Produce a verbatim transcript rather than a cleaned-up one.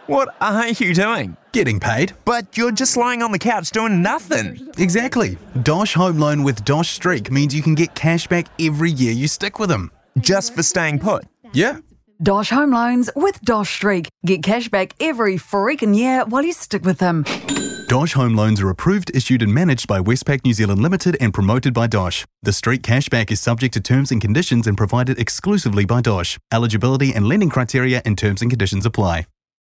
What are you doing? Getting paid. But you're just lying on the couch doing nothing. Exactly. Dosh Home Loan with Dosh Streak means you can get cash back every year you stick with them. Just for staying put. Yeah. Dosh Home Loans with Dosh Streak. Get cash back every freaking year while you stick with them. Dosh Home Loans are approved, issued and managed by Westpac New Zealand Limited and promoted by Dosh. The Streak cashback is subject to terms and conditions and provided exclusively by Dosh. Eligibility and lending criteria and terms and conditions apply.